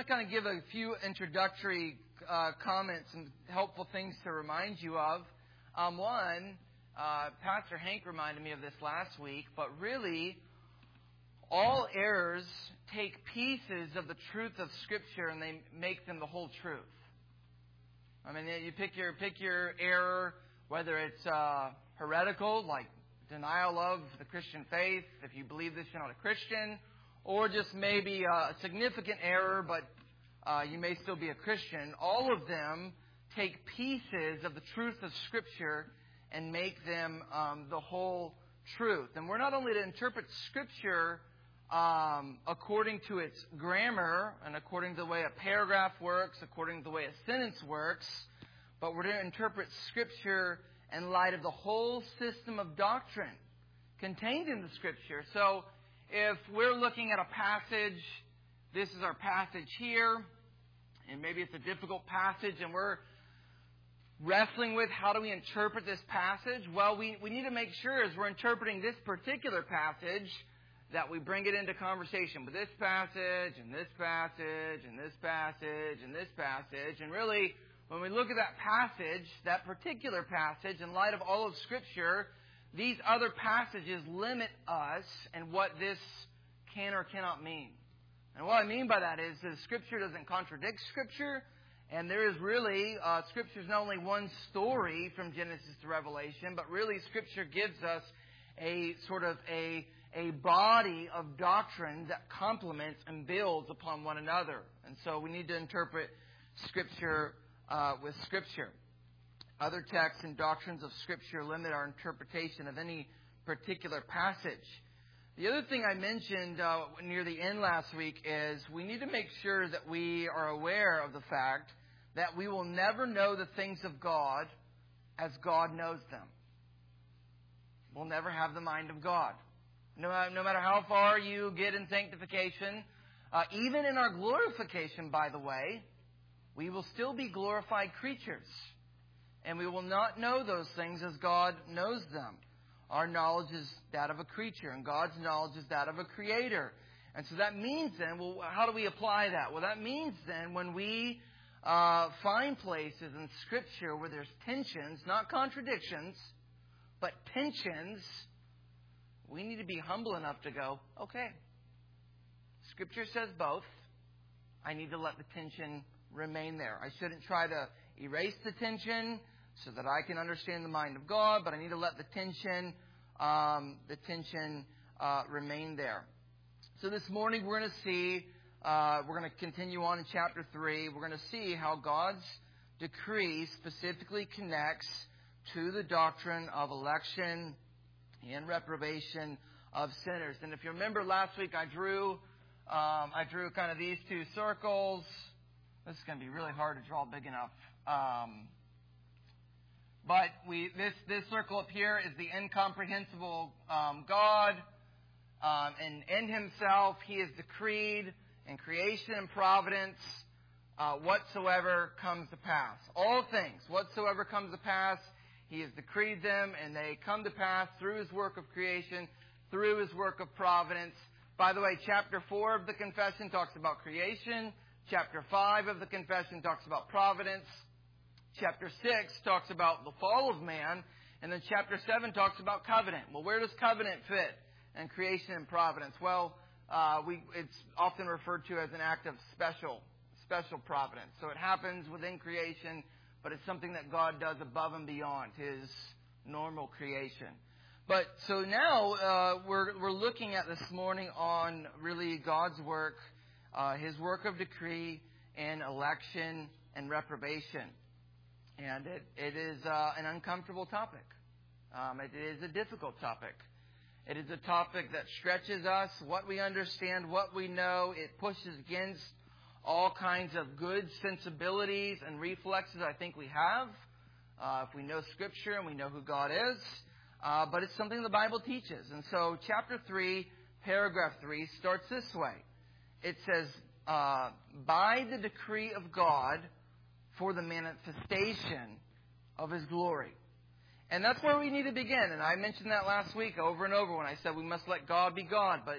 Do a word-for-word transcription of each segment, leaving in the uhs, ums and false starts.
to kind of give a few introductory uh, comments and helpful things to remind you of. Um, one, uh, Pastor Hank reminded me of this last week, but really, all errors take pieces of the truth of Scripture and they make them the whole truth. I mean, you pick your pick your error, whether it's uh, heretical, like denial of the Christian faith, if you believe this, you're not a Christian, or just maybe a significant error, but uh, you may still be a Christian. All of them take pieces of the truth of Scripture and make them um, the whole truth. And we're not only to interpret Scripture um, according to its grammar and according to the way a paragraph works, according to the way a sentence works, but we're to interpret Scripture in light of the whole system of doctrine contained in the Scripture. So if we're looking at a passage, this is our passage here, and maybe it's a difficult passage, and we're wrestling with how do we interpret this passage, well, we, we need to make sure as we're interpreting this particular passage that we bring it into conversation with this passage, and this passage, and this passage, and this passage, and really, when we look at that passage, that particular passage, in light of all of Scripture, these other passages limit us and what this can or cannot mean. And what I mean by that is that Scripture doesn't contradict Scripture, and there is really, uh, Scripture is not only one story from Genesis to Revelation, but really Scripture gives us a sort of a, a body of doctrine that complements and builds upon one another. And so we need to interpret Scripture Uh, with Scripture. Other texts and doctrines of Scripture limit our interpretation of any particular passage. The other thing I mentioned uh, near the end last week is we need to make sure that we are aware of the fact that we will never know the things of God as God knows them. We'll never have the mind of God. No, no matter how far you get in sanctification, uh, even in our glorification, by the way, we will still be glorified creatures. And we will not know those things as God knows them. Our knowledge is that of a creature, and God's knowledge is that of a creator. And so that means then, well, how do we apply that? Well, that means then when we uh, find places in Scripture where there's tensions, not contradictions, but tensions, we need to be humble enough to go, okay, Scripture says both. I need to let the tension remain there. I shouldn't try to erase the tension so that I can understand the mind of God, but I need to let the tension, um, the tension uh, remain there. So this morning we're going to see, uh, we're going to continue on in chapter three. We're going to see how God's decree specifically connects to the doctrine of election and reprobation of sinners. And if you remember last week, I drew, um, I drew kind of these two circles. This is going to be really hard to draw big enough. Um, but we this this circle up here is the incomprehensible um, God. Um, and in Himself, He has decreed in creation and providence uh, whatsoever comes to pass. All things, whatsoever comes to pass, He has decreed them, and they come to pass through His work of creation, through His work of providence. By the way, chapter four of the Confession talks about creation. Chapter five of the Confession talks about providence. Chapter six talks about the fall of man. And then chapter seven talks about covenant. Well, where does covenant fit in creation and providence? Well, uh, we, it's often referred to as an act of special, special providence. So it happens within creation, but it's something that God does above and beyond His normal creation. But so now uh, we're, we're looking at this morning on really God's work, Uh, His work of decree and election and reprobation. And it, it is uh, an uncomfortable topic. Um, it is a difficult topic. It is a topic that stretches us, what we understand, what we know. It pushes against all kinds of good sensibilities and reflexes I think we have. Uh, if we know Scripture and we know who God is. Uh, but it's something the Bible teaches. And so chapter three, paragraph three starts this way. It says, uh, by the decree of God for the manifestation of His glory. And that's where we need to begin. And I mentioned that last week over and over when I said we must let God be God. But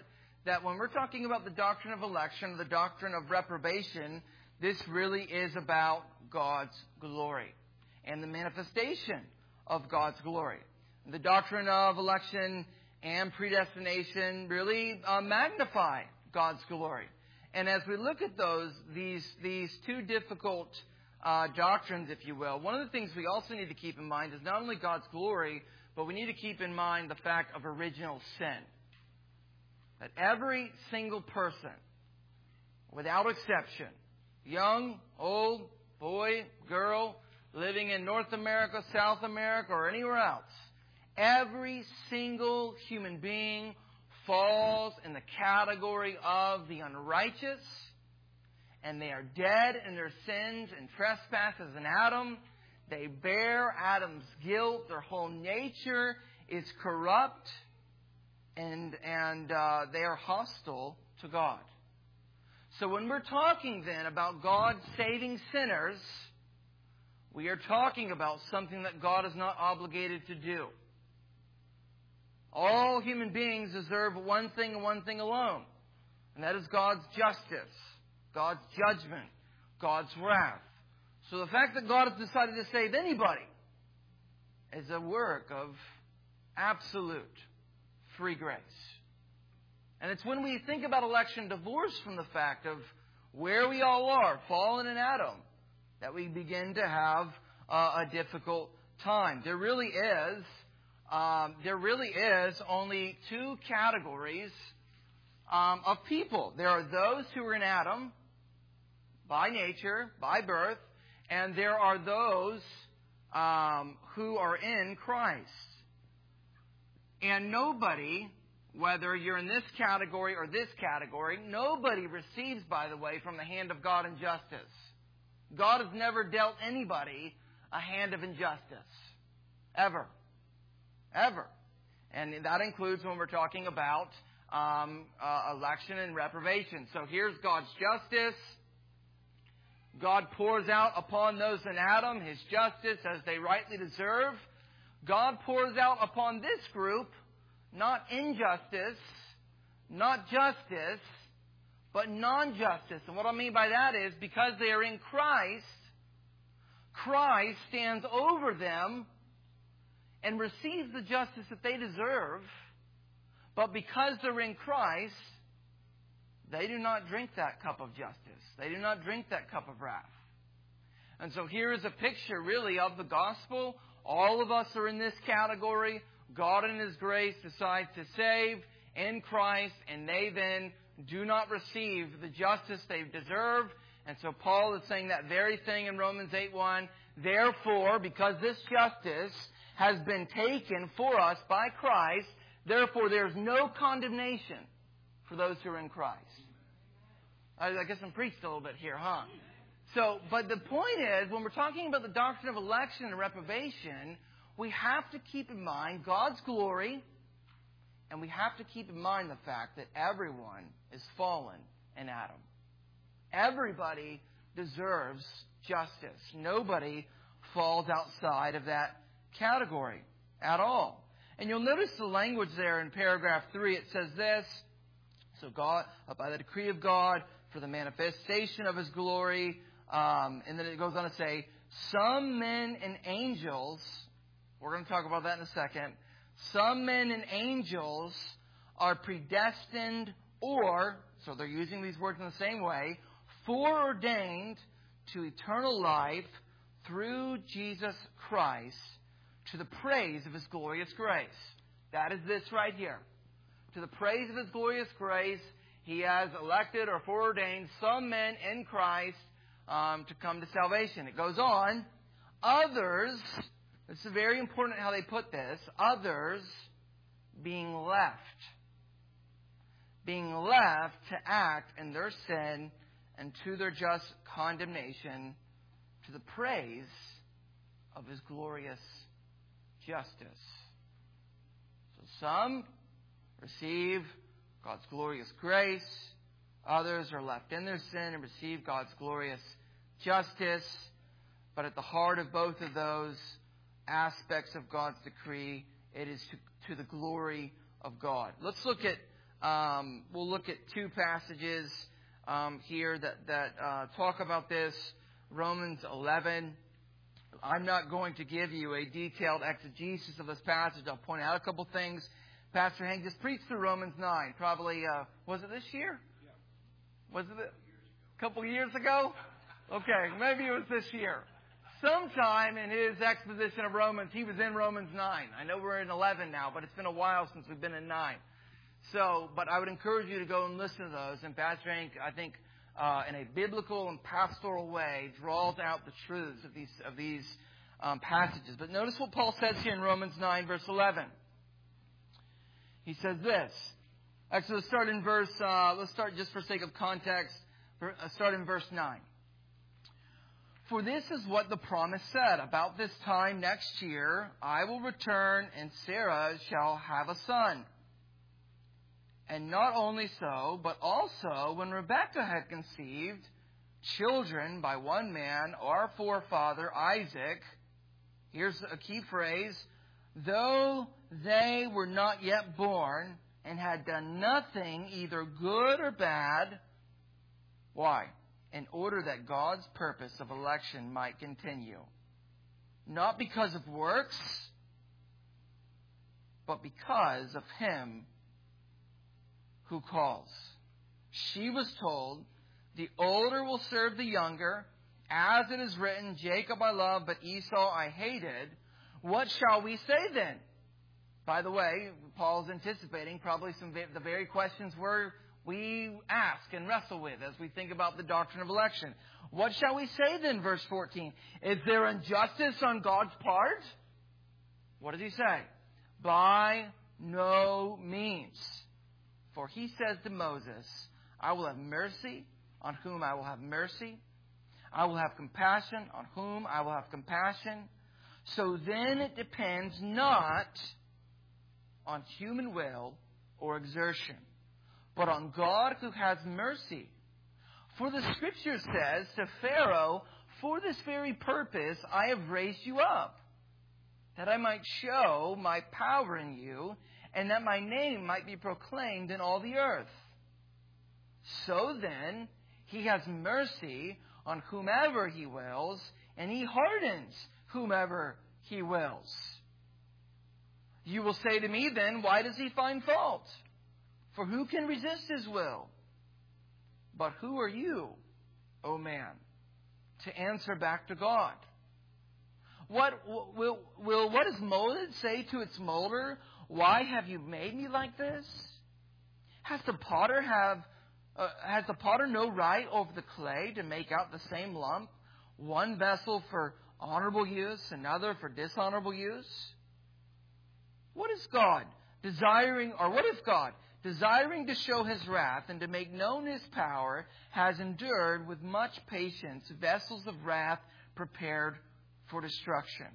that when we're talking about the doctrine of election, the doctrine of reprobation, this really is about God's glory and the manifestation of God's glory. The doctrine of election and predestination really uh, magnify God's glory. And as we look at those, these these two difficult uh, doctrines, if you will, one of the things we also need to keep in mind is not only God's glory, but we need to keep in mind the fact of original sin. That every single person, without exception, young, old, boy, girl, living in North America, South America, or anywhere else, every single human being falls in the category of the unrighteous, and they are dead in their sins and trespasses in Adam. They bear Adam's guilt. Their whole nature is corrupt, and and uh, they are hostile to God. So when we're talking then about God saving sinners, we are talking about something that God is not obligated to do. All human beings deserve one thing and one thing alone, and that is God's justice, God's judgment, God's wrath. So the fact that God has decided to save anybody is a work of absolute free grace. And it's when we think about election divorced from the fact of where we all are, fallen in Adam, that we begin to have uh, a difficult time. There really is, um, there really is only two categories um, of people. There are those who are in Adam by nature, by birth, and there are those um, who are in Christ. And nobody, whether you're in this category or this category, nobody receives, by the way, from the hand of God injustice. God has never dealt anybody a hand of injustice. Ever. Ever. And that includes when we're talking about um, uh, election and reprobation. So here's God's justice. God pours out upon those in Adam His justice as they rightly deserve. God pours out upon this group not injustice, not justice, but non-justice. And what I mean by that is because they are in Christ, Christ stands over them and receives the justice that they deserve. But because they're in Christ, they do not drink that cup of justice. They do not drink that cup of wrath. And so here is a picture really of the gospel. All of us are in this category. God in His grace decides to save in Christ, and they then do not receive the justice they deserve. And so Paul is saying that very thing in Romans eight one. Therefore, because this justice has been taken for us by Christ, therefore there is no condemnation for those who are in Christ. I guess I'm preached a little bit here, huh? So, but the point is, when we're talking about the doctrine of election and reprobation, we have to keep in mind God's glory, and we have to keep in mind the fact that everyone is fallen in Adam. Everybody deserves justice. Nobody falls outside of that category at all. And you'll notice the language there in paragraph three. It says this, so God, by the decree of God, for the manifestation of His glory, um, and then it goes on to say, some men and angels, we're going to talk about that in a second, some men and angels are predestined or, so they're using these words in the same way, foreordained to eternal life through Jesus Christ to the praise of His glorious grace. That is this right here. To the praise of His glorious grace, He has elected or foreordained some men in Christ um, to come to salvation. It goes on. Others, this is very important how they put this, others being left. Being left to act in their sin and to their just condemnation to the praise of His glorious justice. So some receive God's glorious grace. Others are left in their sin and receive God's glorious justice. But at the heart of both of those aspects of God's decree, it is to, to the glory of God. Let's look at Um, we'll look at two passages um, here that, that uh, talk about this. Romans eleven. I'm not going to give you a detailed exegesis of this passage. I'll point out a couple things. Pastor Hank just preached through Romans nine. Probably, uh, was it this year? Yeah. Was it a couple years ago? Okay, maybe it was this year. Sometime in his exposition of Romans, he was in Romans nine. I know we're in eleven now, but it's been a while since we've been in nine. So, but I would encourage you to go and listen to those. And Pastor Hank, I think, uh, in a biblical and pastoral way, draws out the truths of these of these um, passages. But notice what Paul says here in Romans nine, verse eleven. He says this. Actually, let's start in verse. Uh, let's start just for sake of context. Start in verse nine. For this is what the promise said. About this time next year, I will return, and Sarah shall have a son. And not only so, but also when Rebekah had conceived children by one man, our forefather Isaac, here's a key phrase, though they were not yet born and had done nothing, either good or bad. Why? In order that God's purpose of election might continue. Not because of works, but because of Him who calls. She was told, the older will serve the younger, as it is written, Jacob I loved, but Esau I hated. What shall we say then? By the way, Paul's anticipating probably some of the very questions we're we ask and wrestle with as we think about the doctrine of election. What shall we say then, verse fourteen? Is there injustice on God's part? What does he say? By no means. For he says to Moses, I will have mercy on whom I will have mercy. I will have compassion on whom I will have compassion. So then it depends not on human will or exertion, but on God who has mercy. For the Scripture says to Pharaoh, for this very purpose I have raised you up, that I might show my power in you, and that my name might be proclaimed in all the earth. So then, he has mercy on whomever he wills, and he hardens whomever he wills. You will say to me then, why does he find fault? For who can resist his will? But who are you, O man, to answer back to God? What will, will what does molded say to its molder? Why have you made me like this? Has the potter have uh, has the potter no right over the clay to make out the same lump, one vessel for honorable use, another for dishonorable use? What is God desiring, or what if God, desiring to show his wrath and to make known his power, has endured with much patience vessels of wrath prepared for destruction,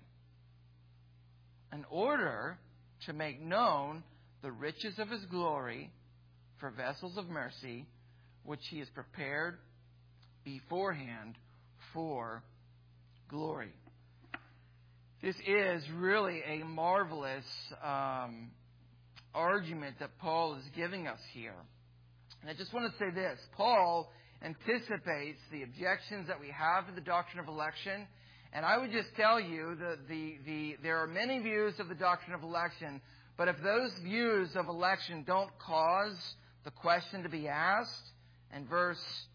in order to make known the riches of his glory for vessels of mercy, which he has prepared beforehand for glory. This is really a marvelous um, argument that Paul is giving us here. And I just want to say this. Paul anticipates the objections that we have to the doctrine of election. And I would just tell you that the, the, there are many views of the doctrine of election, but if those views of election don't cause the question to be asked, and verse,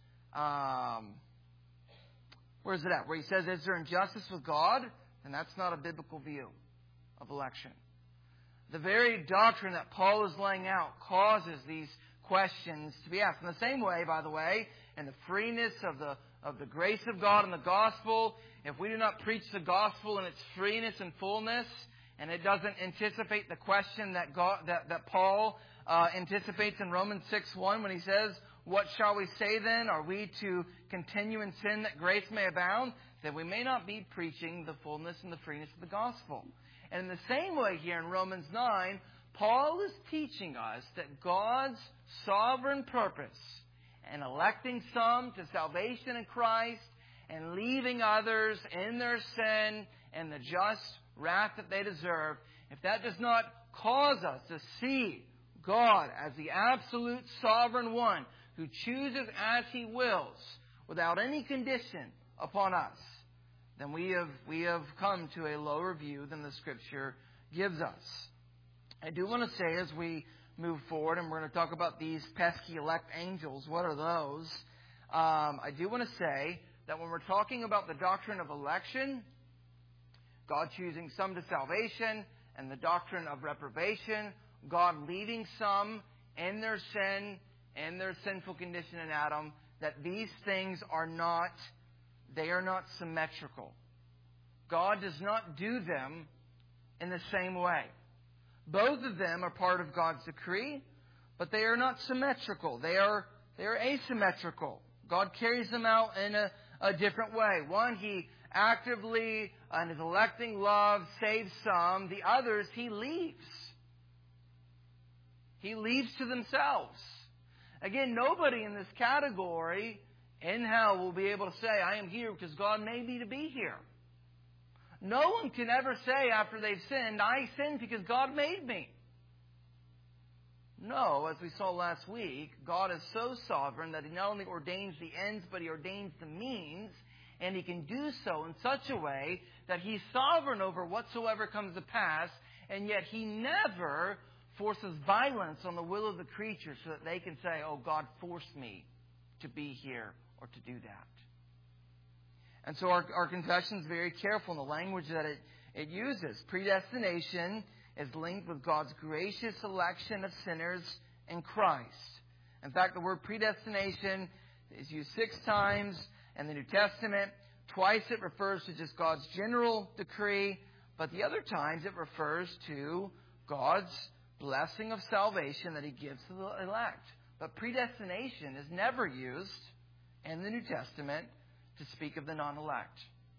um, where is it at? Where he says, is there injustice with God? Then that's not a biblical view of election. The very doctrine that Paul is laying out causes these questions to be asked. In the same way, by the way, in the freeness of the of the grace of God and the gospel, if we do not preach the gospel in its freeness and fullness, and it doesn't anticipate the question that God, that, that Paul uh, anticipates in Romans six one when he says, what shall we say then? Are we to continue in sin that grace may abound? Then we may not be preaching the fullness and the freeness of the gospel. And in the same way here in Romans nine, Paul is teaching us that God's sovereign purpose in electing some to salvation in Christ and leaving others in their sin and the just wrath that they deserve, if that does not cause us to see God as the absolute sovereign one who chooses as He wills without any condition upon us, then we have we have come to a lower view than the Scripture gives us. I do want to say as we move forward, and we're going to talk about these pesky elect angels, what are those? Um, I do want to say that when we're talking about the doctrine of election, God choosing some to salvation, and the doctrine of reprobation, God leaving some in their sin, in their sinful condition in Adam, that these things are not, they are not symmetrical. God does not do them in the same way. Both of them are part of God's decree, but they are not symmetrical. They are, they are asymmetrical. God carries them out in a, a different way. One, He actively, in His electing love, saves some. The others, He leaves. He leaves to themselves. Again, nobody in this category in hell will be able to say, I am here because God made me to be here. No one can ever say after they've sinned, I sinned because God made me. No, as we saw last week, God is so sovereign that He not only ordains the ends, but He ordains the means. And He can do so in such a way that He's sovereign over whatsoever comes to pass. And yet He never forces violence on the will of the creature so that they can say, oh, God forced me to be here or to do that. And so our, our confession is very careful in the language that it, it uses. Predestination is linked with God's gracious election of sinners in Christ. In fact, the word predestination is used six times in the New Testament. Twice it refers to just God's general decree, but the other times it refers to God's blessing of salvation that He gives to the elect. But predestination is never used in the New Testament to speak of the non-elect.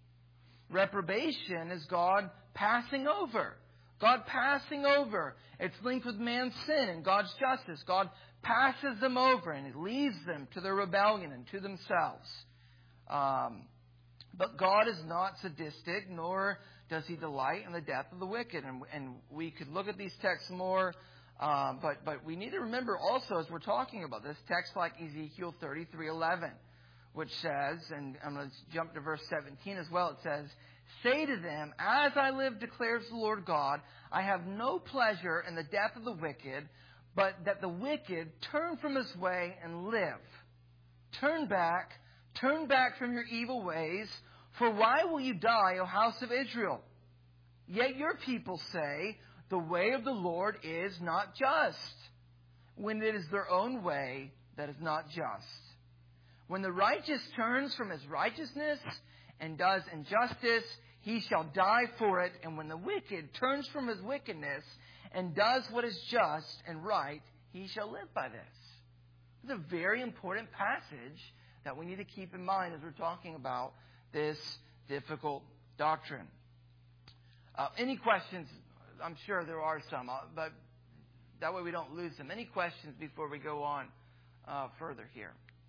Reprobation is God passing over. God passing over. It's linked with man's sin and God's justice. God passes them over and He leaves them to their rebellion and to themselves. Um, but God is not sadistic, nor does He delight in the death of the wicked. And, and we could look at these texts more, um, but but we need to remember also as we're talking about this, text like Ezekiel thirty-three eleven, which says, and I'm going to jump to verse seventeen as well, it says, say to them, as I live, declares the Lord God, I have no pleasure in the death of the wicked, but that the wicked turn from his way and live. Turn back, turn back from your evil ways, for why will you die, O house of Israel? Yet your people say, the way of the Lord is not just, when it is their own way that is not just. When the righteous turns from his righteousness and does injustice, he shall die for it. And when the wicked turns from his wickedness and does what is just and right, he shall live by this. It's a very important passage that we need to keep in mind as we're talking about this difficult doctrine. Uh, any questions? I'm sure there are some, uh, but that way we don't lose them. Any questions before we go on uh, further here?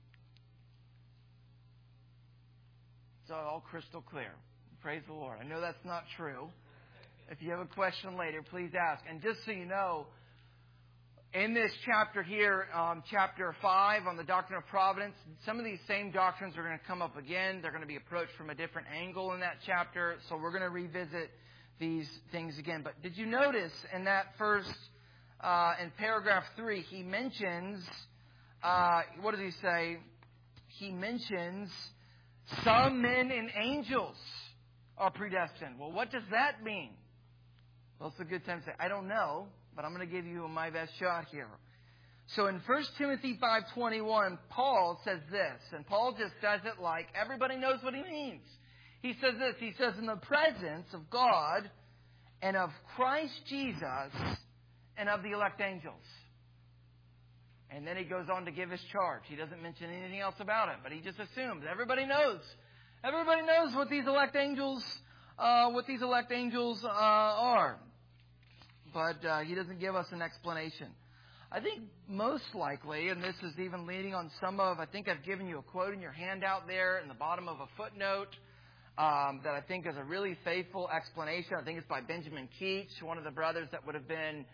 It's all crystal clear. Praise the Lord. I know that's not true. If you have a question later, please ask. And just so you know, in this chapter here, um, chapter five on the doctrine of providence, some of these same doctrines are going to come up again. They're going to be approached from a different angle in that chapter. So we're going to revisit these things again. But did you notice in that first, uh, in paragraph three, he mentions, uh, what does he say? He mentions some men and angels are predestined. Well, what does that mean? Well, it's a good time to say, I don't know, but I'm going to give you my best shot here. So in First Timothy five twenty-one, Paul says this, and Paul just says it like everybody knows what he means. He says this, he says, in the presence of God and of Christ Jesus and of the elect angels. And then he goes on to give his charge. He doesn't mention anything else about it, but he just assumes everybody knows. Everybody knows what these elect angels, uh, what these elect angels uh, are. But uh, he doesn't give us an explanation. I think most likely, and this is even leading on some of, I think I've given you a quote in your handout there in the bottom of a footnote um, that I think is a really faithful explanation. I think it's by Benjamin Keach, one of the brothers that would have been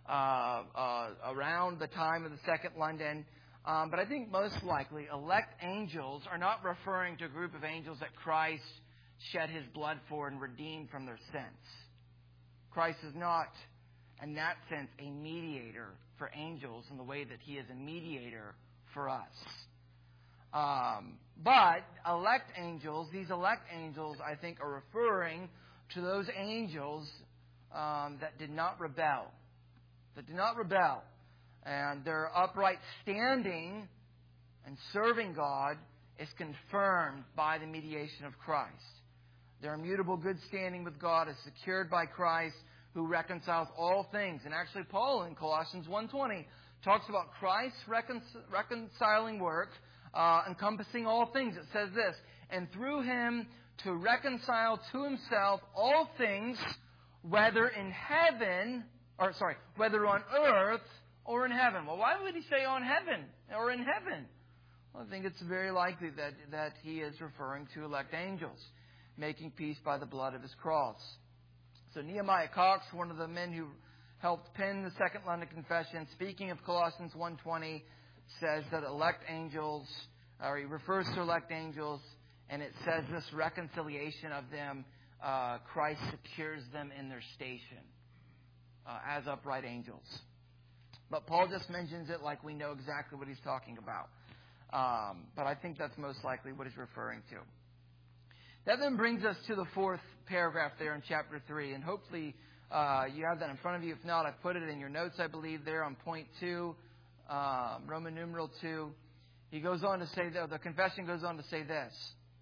uh, uh, around the time of the Second London. Um, but I think most likely elect angels are not referring to a group of angels that Christ shed his blood for and redeemed from their sins. Christ is not, in that sense, a mediator for angels in the way that he is a mediator for us. Um, but elect angels, these elect angels, I think, are referring to those angels um, that did not rebel. That did not rebel. And their upright standing and serving God is confirmed by the mediation of Christ. Their immutable good standing with God is secured by Christ, who reconciles all things. And actually, Paul in Colossians one twenty talks about Christ's recon- reconciling work, uh, encompassing all things. It says this, and through him to reconcile to himself all things, whether in heaven, or sorry, whether on earth or in heaven. Well, why would he say on heaven or in heaven? Well, I think it's very likely that, that he is referring to elect angels, making peace by the blood of his cross. So Nehemiah Cox, one of the men who helped pen the Second London Confession, speaking of Colossians one twenty, says that elect angels, or he refers to elect angels, and it says this reconciliation of them, uh, Christ secures them in their station uh, as upright angels. But Paul just mentions it like we know exactly what he's talking about. Um, but I think that's most likely what he's referring to. That then brings us to the fourth paragraph there in chapter three. And hopefully uh, you have that in front of you. If not, I've put it in your notes, I believe, there on point two, um, Roman numeral two. He goes on to say, that, the confession goes on to say this.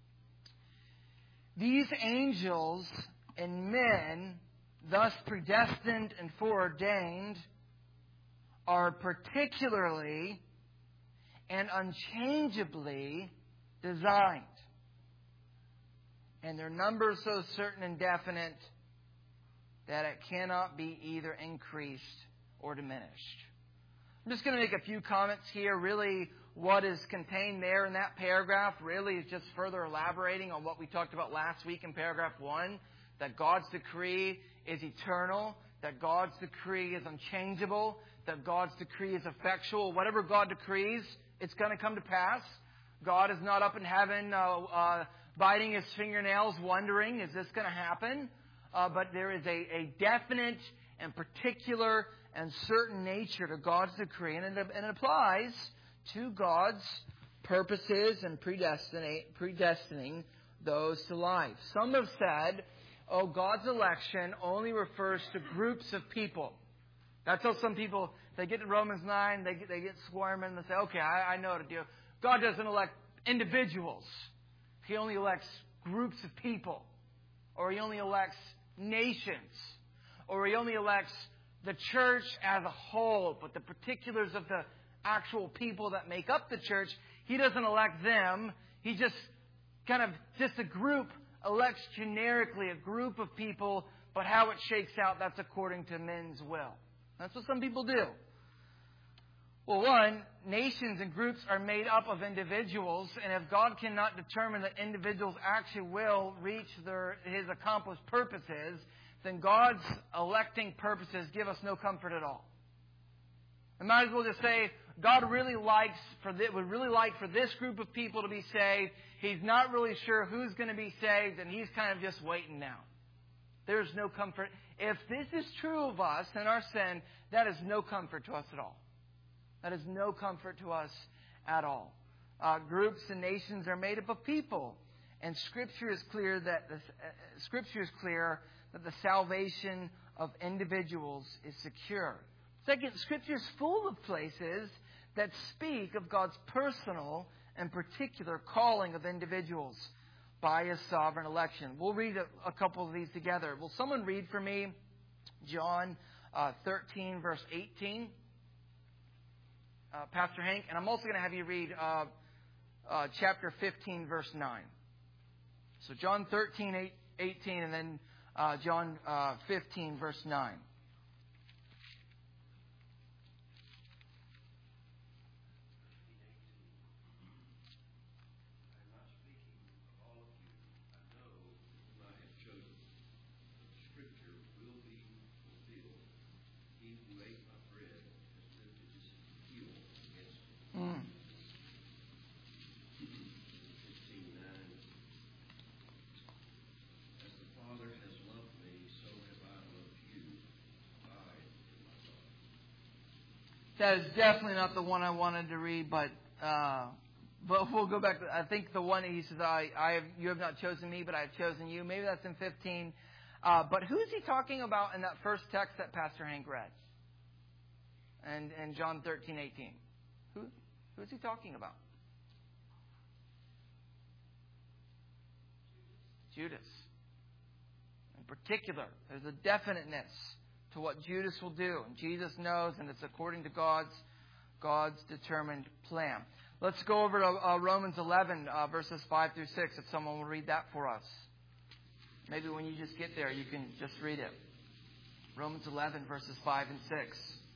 These angels and men, thus predestined and foreordained, are particularly and unchangeably designed, and their number is so certain and definite that it cannot be either increased or diminished. I'm just going to make a few comments here. Really, what is contained there in that paragraph really is just further elaborating on what we talked about last week in paragraph one, that God's decree is eternal, that God's decree is unchangeable, that God's decree is effectual. Whatever God decrees, it's going to come to pass. God is not up in heaven uh, uh, biting his fingernails, wondering, is this going to happen? Uh, but there is a, a definite and particular and certain nature to God's decree, and it, and it applies to God's purposes and predestining those to life. Some have said, oh, God's election only refers to groups of people. That's how some people, they get to Romans nine, they get, they get squirming, and they say, okay, I, I know what to do. God doesn't elect individuals. He only elects groups of people. Or he only elects nations. Or he only elects the church as a whole. But the particulars of the actual people that make up the church, he doesn't elect them. He just kind of, just a group elects generically a group of people. But how it shakes out, that's according to men's will. That's what some people do. Well, one, nations and groups are made up of individuals, and if God cannot determine that individuals actually will reach their His accomplished purposes, then God's electing purposes give us no comfort at all. I might as well just say God really likes for this, would really like for this group of people to be saved. He's not really sure who's going to be saved, and He's kind of just waiting now. There's no comfort. If this is true of us and our sin, that is no comfort to us at all. That is no comfort to us at all. Uh, groups and nations are made up of people, and Scripture is clear that the, uh, Scripture is clear that the salvation of individuals is secure. Second, Scripture is full of places that speak of God's personal and particular calling of individuals by His sovereign election. We'll read a, a couple of these together. Will someone read for me John uh, thirteen, verse eighteen? Uh, Pastor Hank, and I'm also going to have you read uh, uh, chapter fifteen, verse nine. So John thirteen, eighteen, and then uh, John uh, fifteen, verse nine. Scripture will be fulfilled. He who ate my That is definitely not the one I wanted to read, but uh, but we'll go back to, I think the one he says, I, I have, you have not chosen me, but I have chosen you. Maybe that's in fifteen. Uh, but who is he talking about in that first text that Pastor Hank read? And in John thirteen, eighteen. Who, who is he talking about? Judas. In particular, there's a definiteness to what Judas will do. And Jesus knows, and it's according to God's God's determined plan. Let's go over to uh, Romans eleven, uh, verses five through six, if someone will read that for us. Maybe when you just get there, you can just read it. Romans eleven, verses five and six.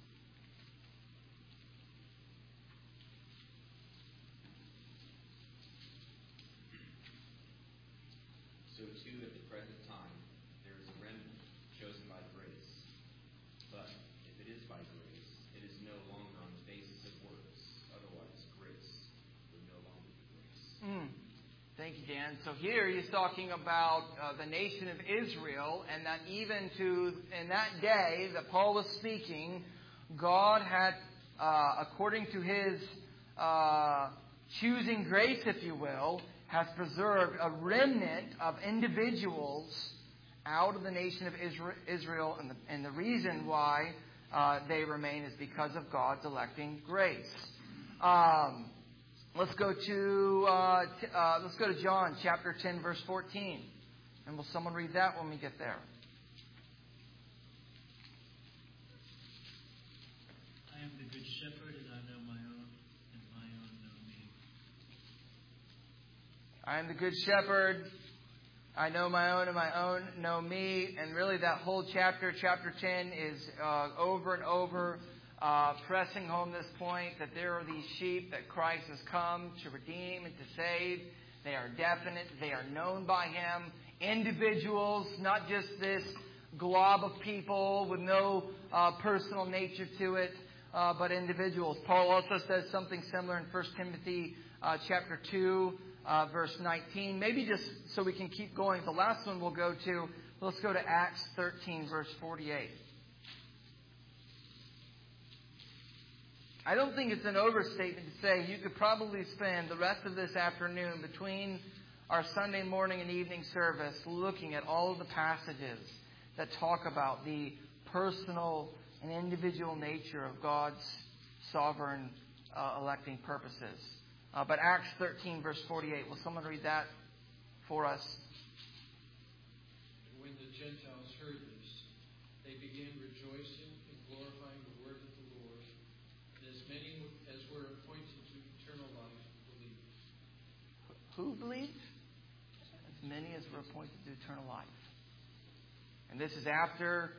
So too at the present time there is a remnant chosen by grace. But if it is by grace, it is no longer on the basis of works. Otherwise, grace would no longer be grace. Mm. Thank you, Dan. So here he's talking about uh, the nation of Israel, and that even to in that day that Paul was speaking, God had, uh, according to His uh, choosing grace, if you will, has preserved a remnant of individuals out of the nation of Israel, and the, and the reason why uh, they remain is because of God's electing grace. Um, let's go to uh, t- uh, let's go to John chapter ten, verse fourteen, and will someone read that when we get there? I am the good shepherd, and I know my own, and my own know me. I am the good shepherd. I know my own, and my own know me. And really that whole chapter, chapter ten, is uh, over and over uh, pressing home this point that there are these sheep that Christ has come to redeem and to save. They are definite. They are known by Him. Individuals, not just this glob of people with no uh, personal nature to it, uh, but individuals. Paul also says something similar in First Timothy uh, chapter two. Uh, verse nineteen. Maybe just so we can keep going. The last one we'll go to, let's go to Acts thirteen, verse forty-eight. I don't think it's an overstatement to say you could probably spend the rest of this afternoon between our Sunday morning and evening service looking at all of the passages that talk about the personal and individual nature of God's sovereign uh, electing purposes. Uh, but Acts thirteen, verse forty-eight. Will someone read that for us? And when the Gentiles heard this, they began rejoicing and glorifying the word of the Lord. And as many as were appointed to eternal life believed. Who believed? As many as were appointed to eternal life. And this is after,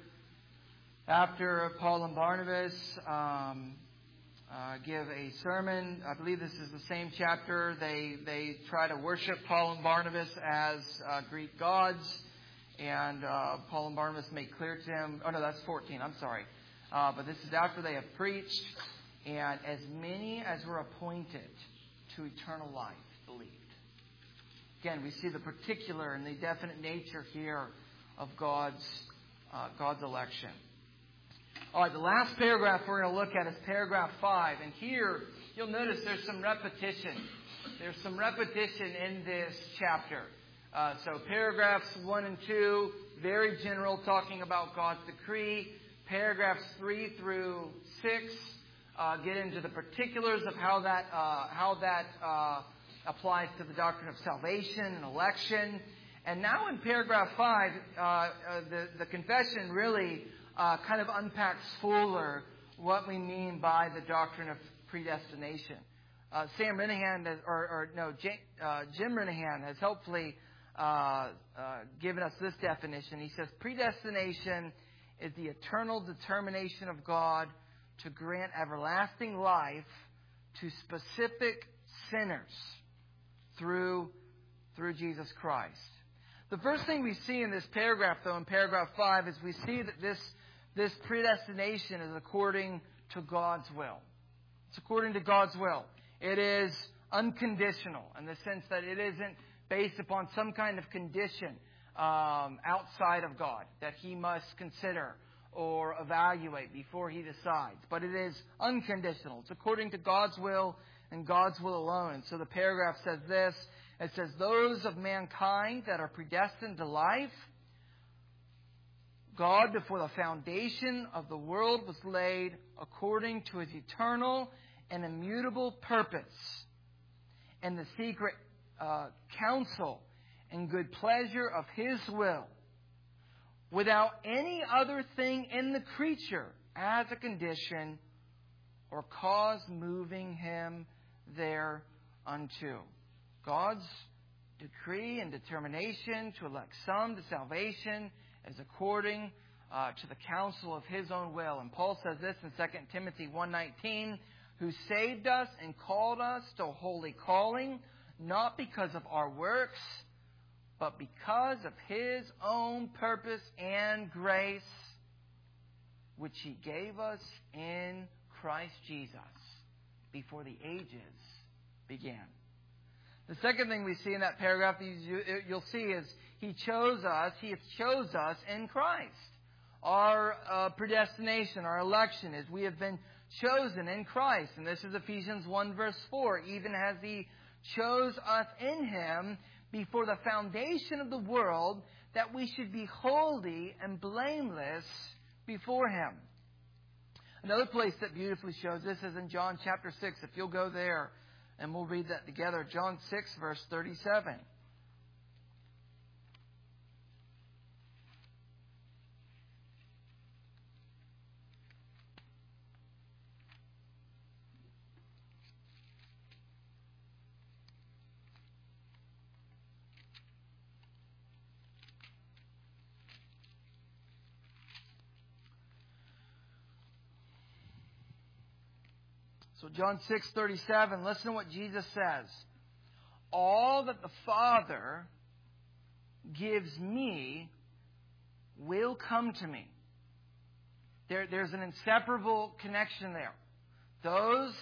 after Paul and Barnabas Um, Uh, give a sermon. I believe this is the same chapter. They they try to worship Paul and Barnabas as uh, Greek gods, and uh, Paul and Barnabas make clear to him. Oh no, that's fourteen. I'm sorry, uh, but this is after they have preached, and as many as were appointed to eternal life believed. Again, we see the particular and the definite nature here of God's uh, God's election. All right, the last paragraph we're going to look at is paragraph five. And here, you'll notice there's some repetition. There's some repetition in this chapter. Uh, so paragraphs one and two, very general, talking about God's decree. Paragraphs three through six uh, get into the particulars of how that, uh, how that uh, applies to the doctrine of salvation and election. And now in paragraph five, uh, uh, the, the confession really Uh, kind of unpacks fuller what we mean by the doctrine of predestination. Uh, Sam Renahan, has, or, or no, J, uh, Jim Renahan has helpfully uh, uh, given us this definition. He says, predestination is the eternal determination of God to grant everlasting life to specific sinners through through Jesus Christ. The first thing we see in this paragraph, though, in paragraph five, is we see that this This predestination is according to God's will. It's according to God's will. It is unconditional in the sense that it isn't based upon some kind of condition um, outside of God that He must consider or evaluate before he decides. But it is unconditional. It's according to God's will and God's will alone. And so the paragraph says this. It says, those of mankind that are predestined to life, God, before the foundation of the world was laid, according to his eternal and immutable purpose, and the secret uh, counsel and good pleasure of his will, without any other thing in the creature as a condition or cause moving him thereunto. God's decree and determination to elect some to salvation is according uh, to the counsel of his own will. And Paul says this in Second Timothy one nineteen, who saved us and called us to a holy calling, not because of our works, but because of his own purpose and grace, which he gave us in Christ Jesus before the ages began. The second thing we see in that paragraph you'll see is he chose us, he chose us in Christ. Our uh, predestination, our election is we have been chosen in Christ. And this is Ephesians one verse four. Even as he chose us in him before the foundation of the world, that we should be holy and blameless before him. Another place that beautifully shows this is in John chapter six. If you'll go there, and we'll read that together. John six verse thirty-seven. So John six thirty-seven, listen to what Jesus says. All that the Father gives me will come to me. There, there's an inseparable connection there. Those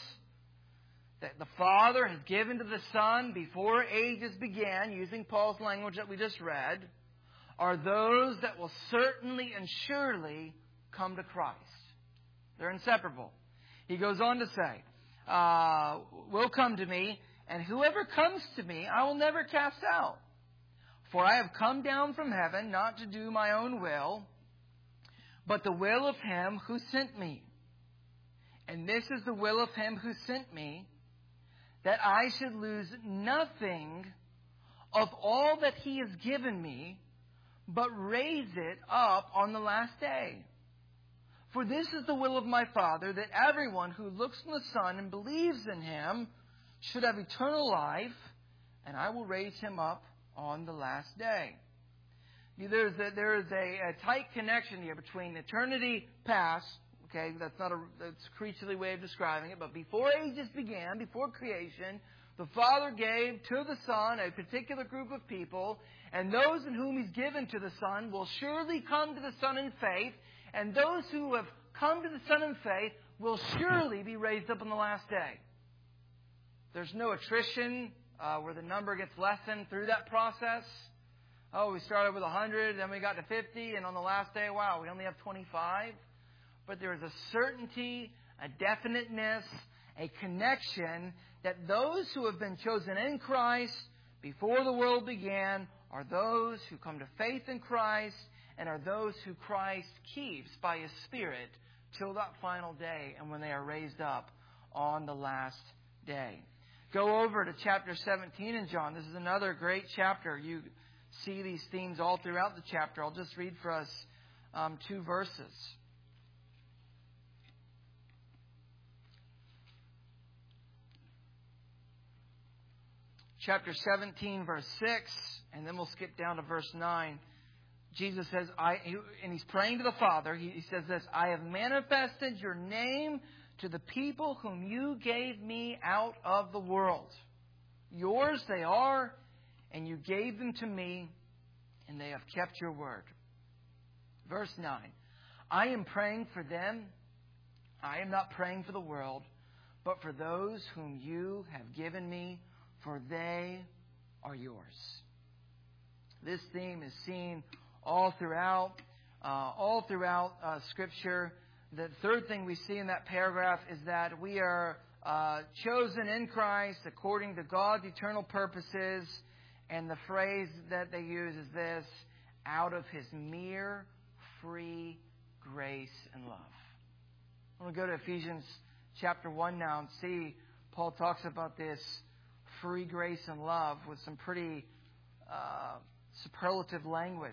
that the Father has given to the Son before ages began, using Paul's language that we just read, are those that will certainly and surely come to Christ. They're inseparable. He goes on to say, uh, will come to me, and whoever comes to me, I will never cast out. For I have come down from heaven not to do my own will, but the will of him who sent me. And this is the will of him who sent me, that I should lose nothing of all that he has given me, but raise it up on the last day. For this is the will of my Father, that everyone who looks on the Son and believes in him should have eternal life, and I will raise him up on the last day. There's a, there is a, a tight connection here between eternity past. Okay, that's not a that's a creaturely way of describing it, but before ages began, before creation, the Father gave to the Son a particular group of people, and those in whom he's given to the Son will surely come to the Son in faith. And those who have come to the Son in faith will surely be raised up on the last day. There's no attrition uh, where the number gets lessened through that process. Oh, we started with one hundred, then we got to fifty, and on the last day, wow, we only have twenty-five. But there is a certainty, a definiteness, a connection that those who have been chosen in Christ before the world began are those who come to faith in Christ, and are those who Christ keeps by his Spirit till that final day and when they are raised up on the last day. Go over to chapter seventeen in John. This is another great chapter. You see these themes all throughout the chapter. I'll just read for us um, two verses. Chapter seventeen, verse six, and then we'll skip down to verse nine. Jesus says, I, and he's praying to the Father, he, he says this, I have manifested your name to the people whom you gave me out of the world. Yours they are, and you gave them to me, and they have kept your word. Verse nine, I am praying for them. I am not praying for the world, but for those whom you have given me, for they are yours. This theme is seen all throughout uh, all throughout uh, Scripture. The third thing we see in that paragraph is that we are uh, chosen in Christ according to God's eternal purposes. And the phrase that they use is this: out of His mere free grace and love. I want to go to Ephesians chapter one now and see Paul talks about this free grace and love with some pretty uh, superlative language.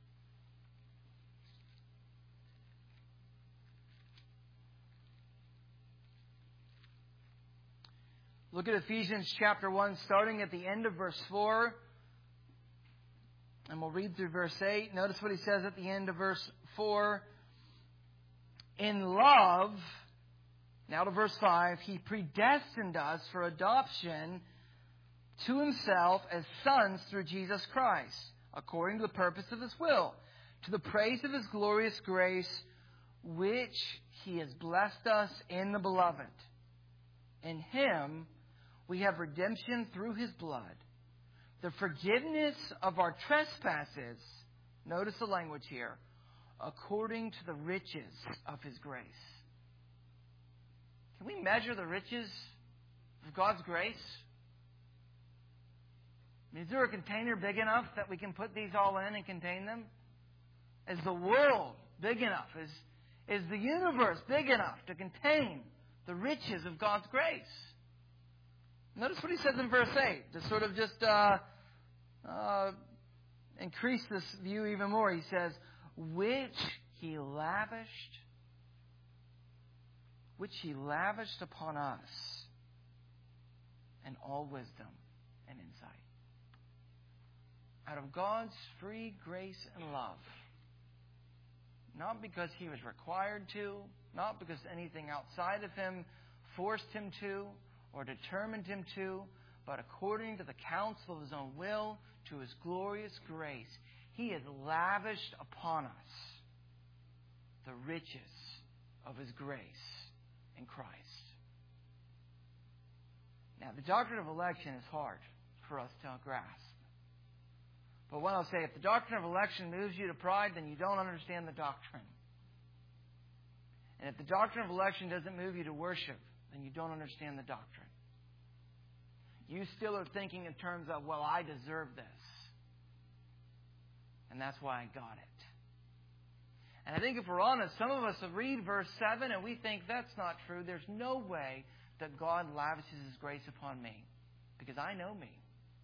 Look at Ephesians chapter one, starting at the end of verse four. And we'll read through verse eight. Notice what he says at the end of verse four. In love, now to verse five, He predestined us for adoption to Himself as sons through Jesus Christ, according to the purpose of His will, to the praise of His glorious grace, which He has blessed us in the Beloved. In Him we have redemption through His blood, the forgiveness of our trespasses, notice the language here, according to the riches of His grace. Can we measure the riches of God's grace? I mean, is there a container big enough that we can put these all in and contain them? Is the world big enough? Is, is the universe big enough to contain the riches of God's grace? Notice what he says in verse eight, to sort of just uh, uh, increase this view even more. He says, which He lavished, which He lavished upon us in all wisdom and insight. Out of God's free grace and love. Not because He was required to, not because anything outside of Him forced Him to or determined Him to, but according to the counsel of His own will, to His glorious grace, He has lavished upon us the riches of His grace in Christ. Now, the doctrine of election is hard for us to grasp. But what I'll say, if the doctrine of election moves you to pride, then you don't understand the doctrine. And if the doctrine of election doesn't move you to worship, then you don't understand the doctrine. You still are thinking in terms of, well, I deserve this. And that's why I got it. And I think if we're honest, some of us read verse seven and we think that's not true. There's no way that God lavishes His grace upon me. Because I know me.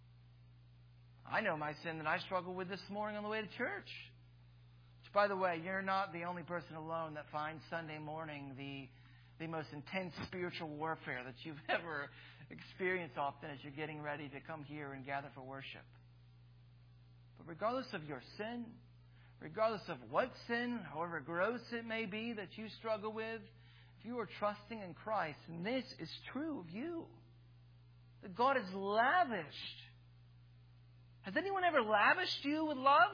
I know my sin that I struggled with this morning on the way to church. Which, by the way, you're not the only person alone that finds Sunday morning the, the most intense spiritual warfare that you've ever experienced often as you're getting ready to come here and gather for worship. But regardless of your sin, regardless of what sin, however gross it may be that you struggle with, if you are trusting in Christ, and this is true of you, that God has lavished. Has anyone ever lavished you with love?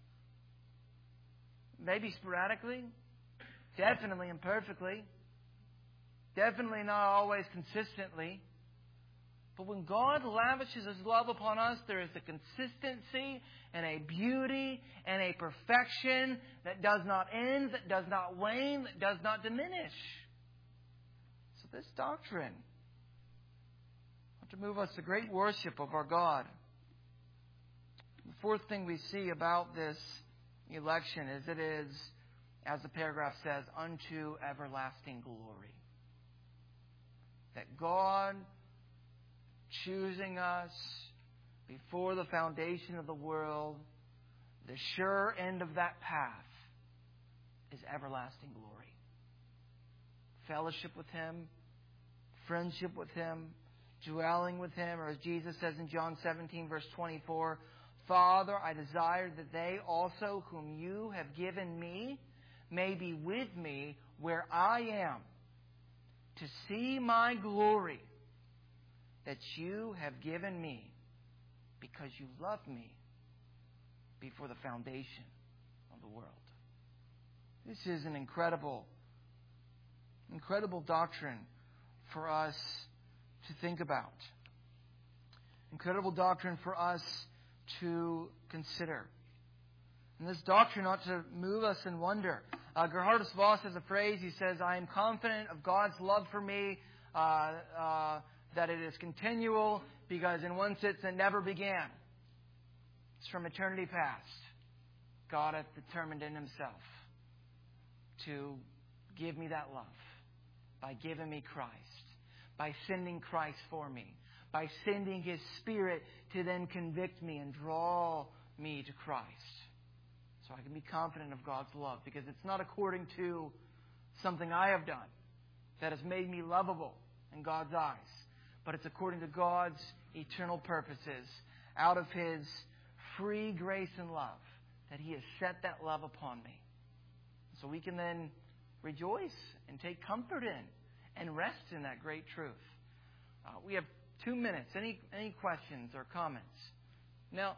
Maybe sporadically. Definitely imperfectly. Definitely not always consistently. But when God lavishes His love upon us, there is a consistency and a beauty and a perfection that does not end, that does not wane, that does not diminish. So this doctrine ought to move us to great worship of our God. The fourth thing we see about this election is it is, as the paragraph says, unto everlasting glory. That God choosing us before the foundation of the world, the sure end of that path is everlasting glory. Fellowship with Him, friendship with Him, dwelling with Him, or as Jesus says in John seventeen, verse twenty-four, Father, I desire that they also whom You have given Me may be with Me where I am, to see My glory that You have given Me, because You loved Me before the foundation of the world. This is an incredible, incredible doctrine for us to think about. Incredible doctrine for us to consider. And this doctrine ought to move us in wonder. Uh, Gerhardus Voss has a phrase. He says, I am confident of God's love for me, uh, uh, that it is continual, because in one sense it never began. It's from eternity past. God hath determined in Himself to give me that love by giving me Christ, by sending Christ for me, by sending His Spirit to then convict me and draw me to Christ. So I can be confident of God's love, because it's not according to something I have done that has made me lovable in God's eyes, but it's according to God's eternal purposes, out of His free grace and love, that He has set that love upon me. So we can then rejoice and take comfort in and rest in that great truth. Uh, we have two minutes. Any any questions or comments? Now,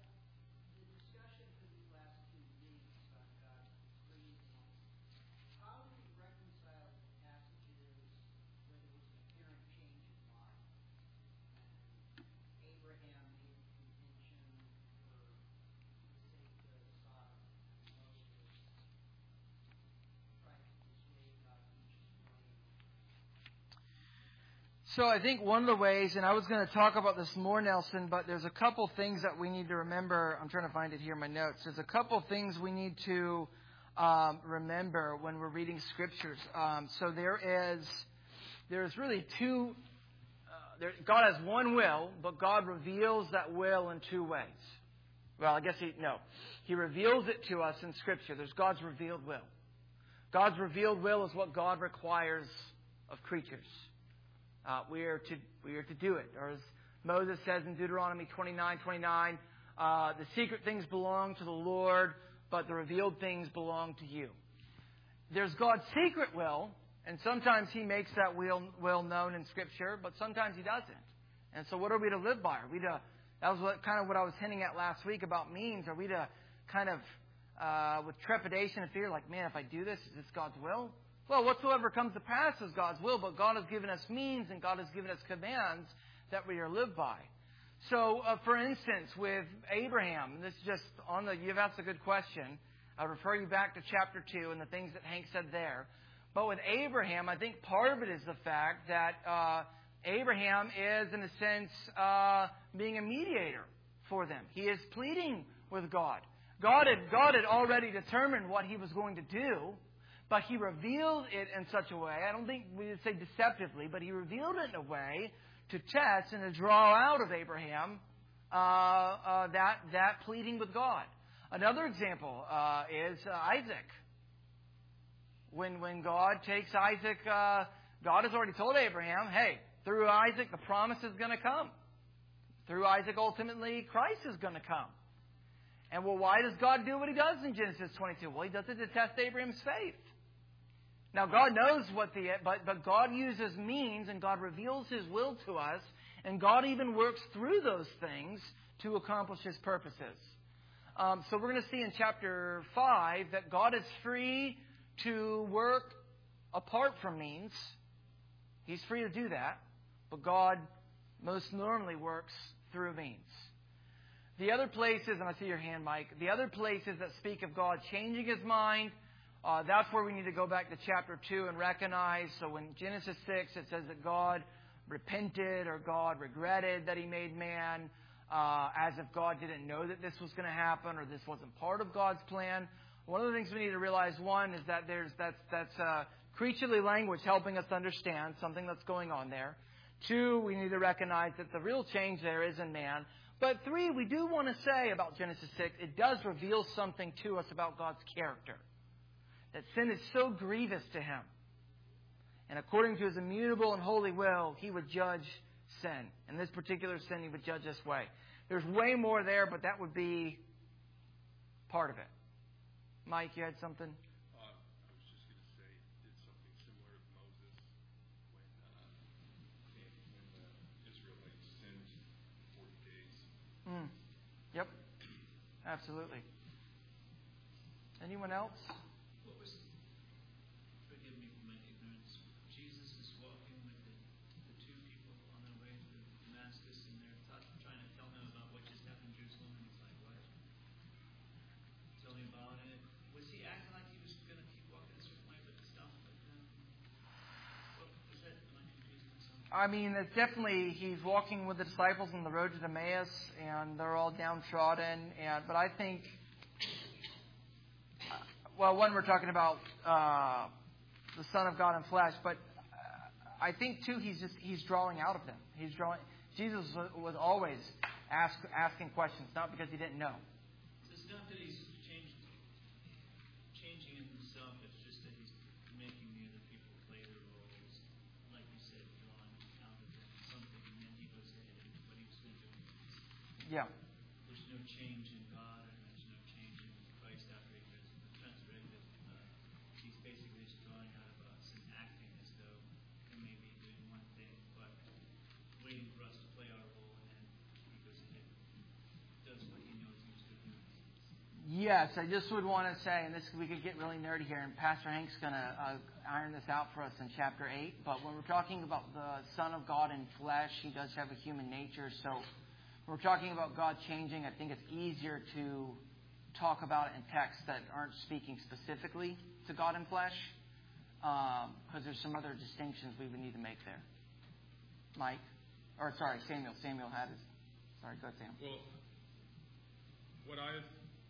so I think one of the ways, and I was going to talk about this more, Nelson, but there's a couple things that we need to remember. I'm trying to find it here in my notes. There's a couple things we need to um, remember when we're reading Scriptures. Um, so there is, there's really two, uh, there, God has one will, but God reveals that will in two ways. Well, I guess He, no. He reveals it to us in Scripture. There's God's revealed will. God's revealed will is what God requires of creatures. Uh, we are to we are to do it. Or as Moses says in Deuteronomy twenty-nine twenty-nine, uh, the secret things belong to the Lord, but the revealed things belong to you. There's God's secret will, and sometimes He makes that will, will known in Scripture, but sometimes He doesn't. And so what are we to live by? Are we to, that was what, kind of what I was hinting at last week about means. Are we to kind of, uh, with trepidation and fear, like, man, if I do this, is this God's will? Well, whatsoever comes to pass is God's will, but God has given us means and God has given us commands that we are lived by. So, uh, for instance, with Abraham, and this is just on the, you've asked a good question. I'll refer you back to chapter two and the things that Hank said there. But with Abraham, I think part of it is the fact that uh, Abraham is, in a sense, uh, being a mediator for them. He is pleading with God. God had, God had already determined what He was going to do, but He revealed it in such a way, I don't think we would say deceptively, but He revealed it in a way to test and to draw out of Abraham uh, uh, that, that pleading with God. Another example uh, is uh, Isaac. When, when God takes Isaac, uh, God has already told Abraham, hey, through Isaac the promise is going to come. Through Isaac, ultimately, Christ is going to come. And well, why does God do what He does in Genesis twenty-two? Well, He does it to test Abraham's faith. Now, God knows what the, but, but God uses means and God reveals His will to us, and God even works through those things to accomplish His purposes. Um, so we're going to see in chapter five that God is free to work apart from means. He's free to do that, but God most normally works through means. The other places, and I see your hand, Mike, the other places that speak of God changing His mind, Uh, that's where we need to go back to chapter two and recognize. So in Genesis six, it says that God repented or God regretted that He made man, uh, as if God didn't know that this was going to happen or this wasn't part of God's plan. One of the things we need to realize, one, is that there's that's that's uh, creaturely language helping us understand something that's going on there. Two, we need to recognize that the real change there is in man. But three, we do want to say about Genesis six, it does reveal something to us about God's character. That sin is so grievous to Him. And according to His immutable and holy will, He would judge sin. In this particular sin, He would judge this way. There's way more there, but that would be part of it. Mike, you had something? Uh, I was just going to say, did something similar to Moses when, uh, when the Israelites sinned forty days. Mm. Yep. Absolutely. Anyone else? So God in it. Was he acting like he was going to keep walking a certain way, but stuff like that? What was that? Am I confusing myself? I mean, it's definitely he's walking with the disciples on the road to Emmaus, and they're all downtrodden. And but I think, well, one we're talking about uh, the Son of God in flesh, but I think too he's just he's drawing out of them. He's drawing. Jesus was always ask, asking questions, not because he didn't know. So it's not that he's changed, changing himself. It's just that he's making the other people play their roles, like you said, drawing out of them something, and then he goes ahead and what he was going to do. Yeah. There's no change in God, and there's no change in Christ after he was resurrected. Uh, he's basically just drawing out of us and acting as though he may be doing one thing, but waiting for us to play our role, and then he goes ahead and does what he knows he's going to do. Yes, I just would want to say, and this we could get really nerdy here, and Pastor Hank's going to uh, iron this out for us in chapter eight. But when we're talking about the Son of God in flesh, he does have a human nature. So when we're talking about God changing, I think it's easier to talk about it in texts that aren't speaking specifically to God in flesh, because um, there's some other distinctions we would need to make there. Mike? Or, sorry, Samuel. Samuel had his... Sorry, go ahead, Sam. Well, what I've...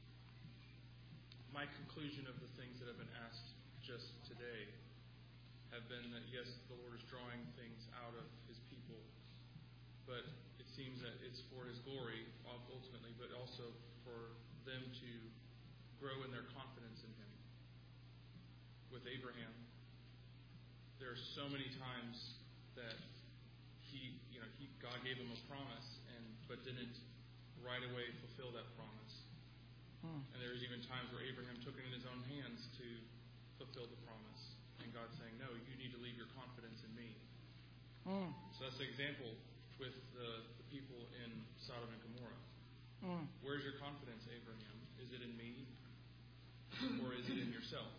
My conclusion of the things that have been asked just today have been that, yes, the Lord is drawing things out of His people, but it seems that it's for His glory, ultimately, but also for them to grow in their confidence in Him. With Abraham, there are so many times that he, you know, he, God gave him a promise, and but didn't right away fulfill that promise. Hmm. And there's even times where Abraham took it in his own hands to fulfill the promise, and God saying, "No, you need to leave your confidence in me." Hmm. So that's the example with the, the people in Sodom and Gomorrah. Hmm. Where's your confidence, Abraham? Is it in me, or is it in yourself?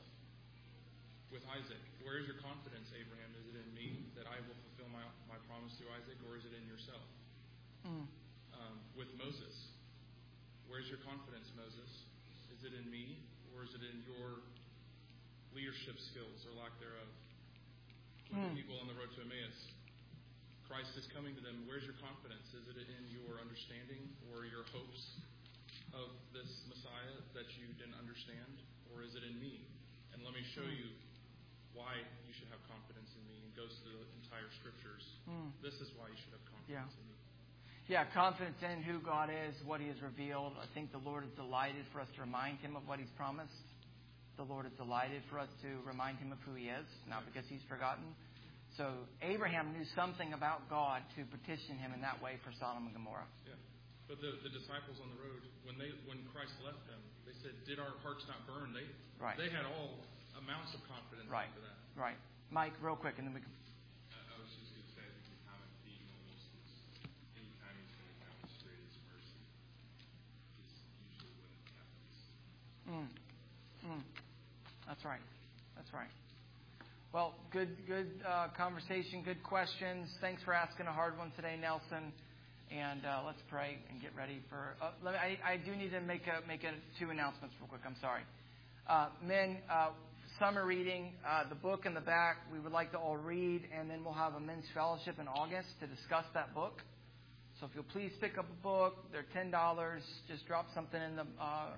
With Isaac, where is your confidence, Abraham? Is it in me that I will fulfill my, my promise through Isaac, or is it in yourself? Mm. Um, with Moses, where's your confidence, Moses? Is it in me, or is it in your leadership skills or lack thereof? With mm. the people on the road to Emmaus, Christ is coming to them. Where's your confidence? Is it in your understanding or your hopes of this Messiah that you didn't understand, or is it in me? And let me show mm. you why you should have confidence in me, and goes through the entire scriptures. Mm. This is why you should have confidence yeah. in me. Yeah, confidence in who God is, what He has revealed. I think the Lord is delighted for us to remind Him of what He's promised. The Lord is delighted for us to remind Him of who He is, not because He's forgotten. So Abraham knew something about God to petition Him in that way for Sodom and Gomorrah. Yeah, but the, the disciples on the road, when they when Christ left them, they said, "Did our hearts not burn?" They right. they had all amounts of confidence right. after that. Right. Mike, real quick, and then we can... I, I was just going to say, I think the common theme almost is any time He's going to demonstrate His mercy, it's usually when it happens. Mm. Mm. That's right. That's right. Well, good good uh, conversation, good questions. Thanks for asking a hard one today, Nelson. And uh, let's pray and get ready for... Uh, let me, I, I do need to make a, make a, two announcements real quick. I'm sorry. Uh, men... Uh, Summer reading, uh, the book in the back, we would like to all read, and then we'll have a men's fellowship in August to discuss that book. So if you'll please pick up a book, they're ten dollars. Just drop something in the uh,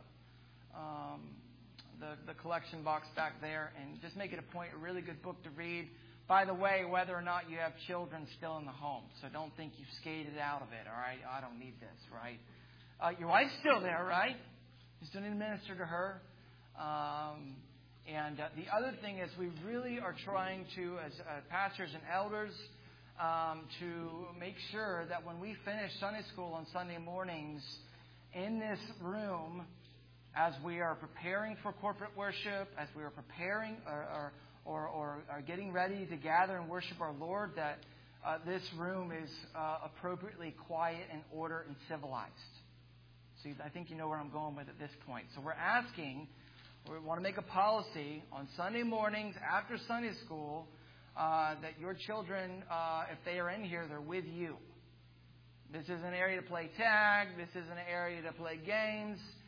um, the, the collection box back there, and just make it a point, a really good book to read. By the way, whether or not you have children still in the home, so don't think you've skated out of it, all right? I don't need this, right? Uh, your wife's still there, right? You still need to minister to her. Um... And uh, the other thing is we really are trying to, as uh, pastors and elders, um, to make sure that when we finish Sunday school on Sunday mornings in this room, as we are preparing for corporate worship, as we are preparing or, or, or, or are getting ready to gather and worship our Lord, that uh, this room is uh, appropriately quiet and ordered and civilized. So I think you know where I'm going with at this point. So we're asking... We want to make a policy on Sunday mornings after Sunday school uh, that your children, uh, if they are in here, they're with you. This is an area to play tag. This is an area to play games.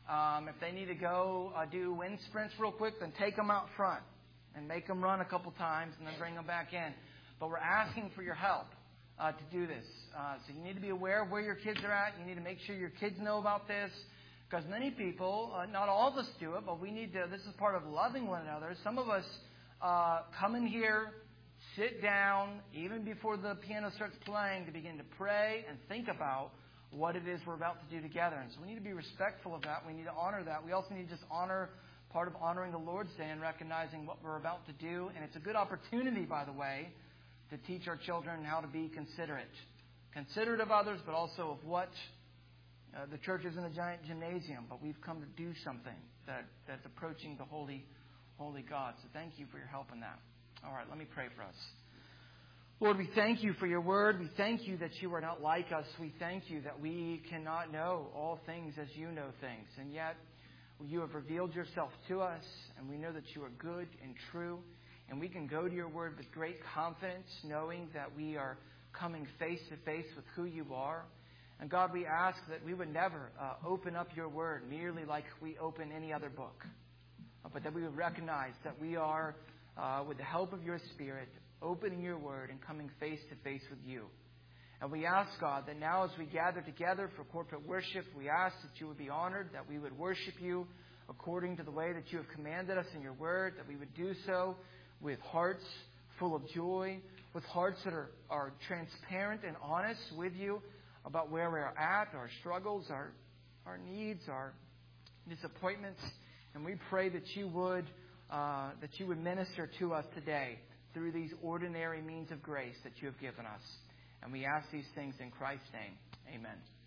Um, if they need to go uh, do wind sprints real quick, then take them out front and make them run a couple times and then bring them back in. But we're asking for your help uh, to do this. Uh, so you need to be aware of where your kids are at. You need to make sure your kids know about this. Because many people, uh, not all of us do it, but we need to, this is part of loving one another. Some of us uh, come in here, sit down, even before the piano starts playing, to begin to pray and think about what it is we're about to do together. And so we need to be respectful of that. We need to honor that. We also need to just honor, part of honoring the Lord's Day and recognizing what we're about to do. And it's a good opportunity, by the way, to teach our children how to be considerate. Considerate of others, but also of what uh, the church isn't a giant gymnasium, but we've come to do something that, that's approaching the holy, holy God. So thank you for your help in that. All right, let me pray for us. Lord, we thank you for your word. We thank you that you are not like us. We thank you that we cannot know all things as you know things. And yet, you have revealed yourself to us, and we know that you are good and true. And we can go to your word with great confidence, knowing that we are coming face to face with who you are. And God, we ask that we would never uh, open up your word merely like we open any other book, but that we would recognize that we are, uh, with the help of your Spirit, opening your word and coming face to face with you. And we ask, God, that now as we gather together for corporate worship, we ask that you would be honored, that we would worship you according to the way that you have commanded us in your word, that we would do so with hearts full of joy, with hearts that are, are transparent and honest with you about where we are at, our struggles, our, our needs, our disappointments. And we pray that you would uh, that you would minister to us today through these ordinary means of grace that you have given us. And we ask these things in Christ's name. Amen.